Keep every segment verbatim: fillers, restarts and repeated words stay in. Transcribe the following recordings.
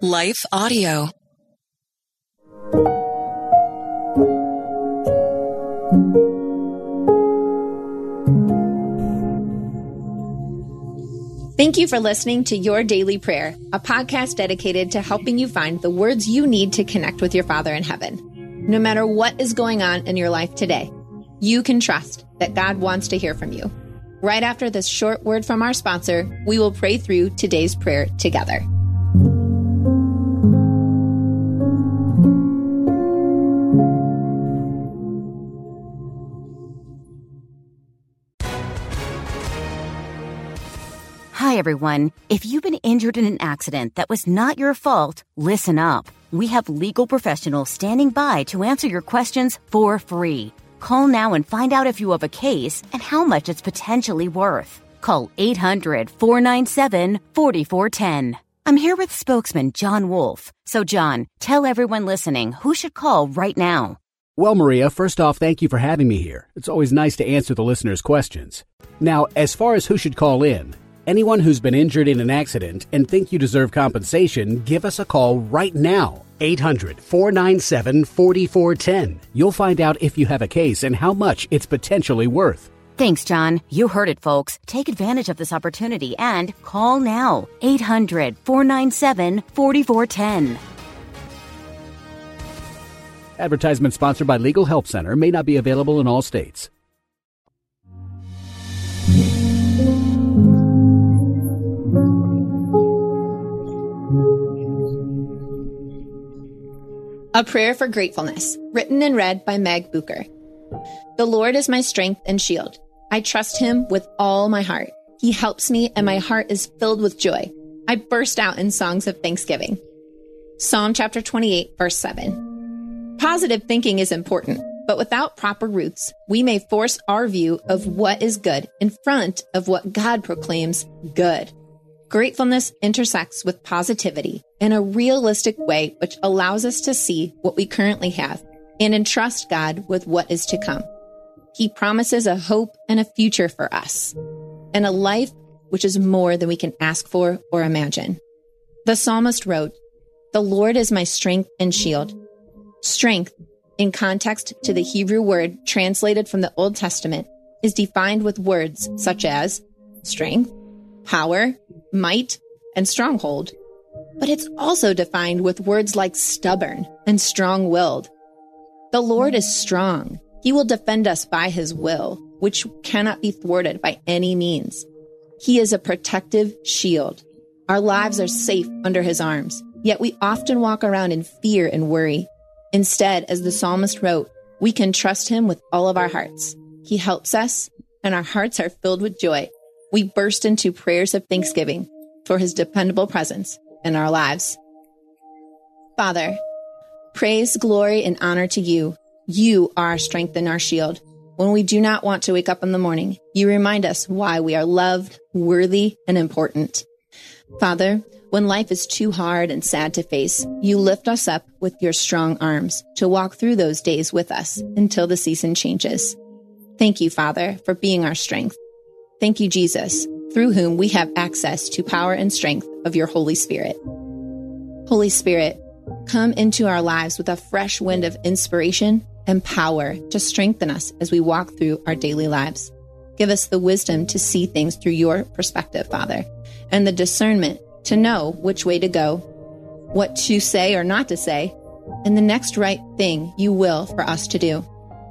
Life Audio. Thank you for listening to Your Daily Prayer, a podcast dedicated to helping you find the words you need to connect with your Father in heaven. No matter what is going on in your life today, you can trust that God wants to hear from you. Right after this short word from our sponsor, we will pray through today's prayer together. Hi, everyone. If you've been injured in an accident that was not your fault, listen up. We have legal professionals standing by to answer your questions for free. Call now and find out if you have a case and how much it's potentially worth. Call eight hundred, four nine seven, four four one zero. I'm here with spokesman John Wolf. So, John, tell everyone listening who should call right now. Well, Maria, first off, thank you for having me here. It's always nice to answer the listeners' questions. Now, as far as who should call in, anyone who's been injured in an accident and think you deserve compensation, give us a call right now. eight hundred, four nine seven, four four one zero. You'll find out if you have a case and how much it's potentially worth. Thanks, John. You heard it, folks. Take advantage of this opportunity and call now. eight hundred, four nine seven, four four one zero. Advertisement sponsored by Legal Help Center. May not be available in all states. A Prayer for Gratefulness, written and read by Meg Bucher. The Lord is my strength and shield. I trust him with all my heart. He helps me and my heart is filled with joy. I burst out in songs of thanksgiving. Psalm chapter twenty-eight, verse seven. Positive thinking is important, but without proper roots, we may force our view of what is good in front of what God proclaims good. Gratefulness intersects with positivity in a realistic way, which allows us to see what we currently have and entrust God with what is to come. He promises a hope and a future for us, and a life which is more than we can ask for or imagine. The psalmist wrote, "The Lord is my strength and shield." Strength, in context to the Hebrew word translated from the Old Testament, is defined with words such as strength, power, might, and stronghold. But it's also defined with words like stubborn and strong-willed. The Lord is strong. He will defend us by his will, which cannot be thwarted by any means. He is a protective shield. Our lives are safe under his arms, yet we often walk around in fear and worry. Instead, as the psalmist wrote, we can trust him with all of our hearts. He helps us, and our hearts are filled with joy. We burst into prayers of thanksgiving for his dependable presence in our lives. Father, praise, glory, and honor to you. You are our strength and our shield. When we do not want to wake up in the morning, you remind us why we are loved, worthy, and important. Father, when life is too hard and sad to face, you lift us up with your strong arms to walk through those days with us until the season changes. Thank you, Father, for being our strength. Thank you, Jesus, through whom we have access to power and strength of your Holy Spirit. Holy Spirit, come into our lives with a fresh wind of inspiration and power to strengthen us as we walk through our daily lives. Give us the wisdom to see things through your perspective, Father, and the discernment to know which way to go, what to say or not to say, and the next right thing you will for us to do.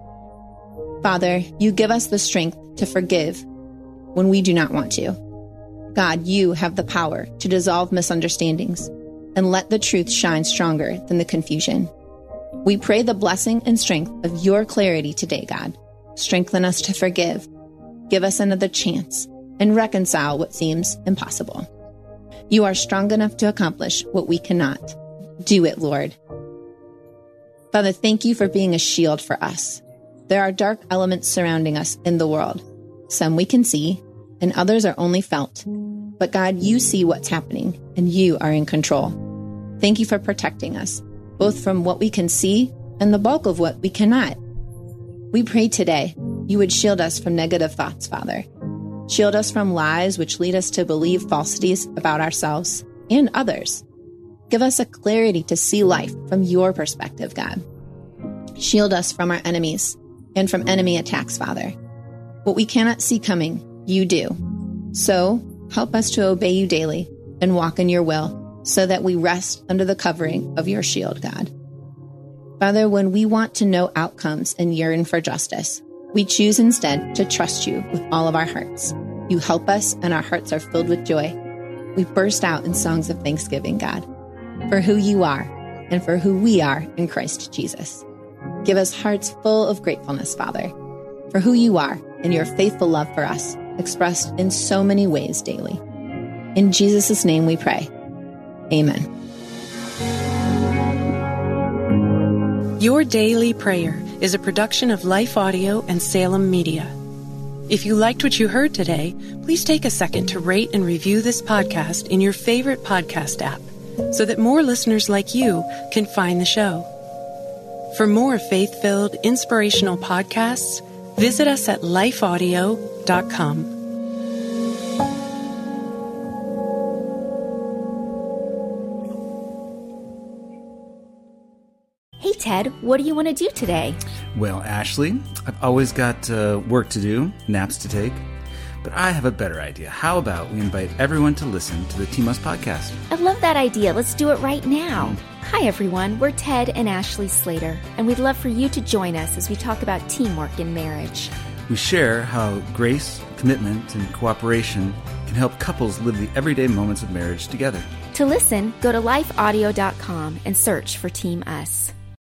Father, you give us the strength to forgive when we do not want to. God, you have the power to dissolve misunderstandings and let the truth shine stronger than the confusion. We pray the blessing and strength of your clarity today, God. Strengthen us to forgive. Give us another chance and reconcile what seems impossible. You are strong enough to accomplish what we cannot. Do it, Lord. Father, thank you for being a shield for us. There are dark elements surrounding us in the world. Some we can see, and others are only felt. But God, you see what's happening, and you are in control. Thank you for protecting us, both from what we can see and the bulk of what we cannot. We pray today you would shield us from negative thoughts, Father. Shield us from lies which lead us to believe falsities about ourselves and others. Give us a clarity to see life from your perspective, God. Shield us from our enemies and from enemy attacks, Father. What we cannot see coming, you do. So help us to obey you daily and walk in your will so that we rest under the covering of your shield, God. Father, when we want to know outcomes and yearn for justice, we choose instead to trust you with all of our hearts. You help us and our hearts are filled with joy. We burst out in songs of thanksgiving, God, for who you are and for who we are in Christ Jesus. Give us hearts full of gratefulness, Father, for who you are and your faithful love for us, expressed in so many ways daily. In Jesus' name we pray. Amen. Your Daily Prayer is a production of Life Audio and Salem Media. If you liked what you heard today, please take a second to rate and review this podcast in your favorite podcast app so that more listeners like you can find the show. For more faith-filled, inspirational podcasts, visit us at life audio dot com. Hey, Ted, what do you want to do today? Well, Ashley, I've always got uh, work to do, naps to take, but I have a better idea. How about we invite everyone to listen to the Team Us podcast? I love that idea. Let's do it right now. Hi, everyone. We're Ted and Ashley Slater, and we'd love for you to join us as we talk about teamwork in marriage. We share how grace, commitment, and cooperation can help couples live the everyday moments of marriage together. To listen, go to life audio dot com and search for Team Us.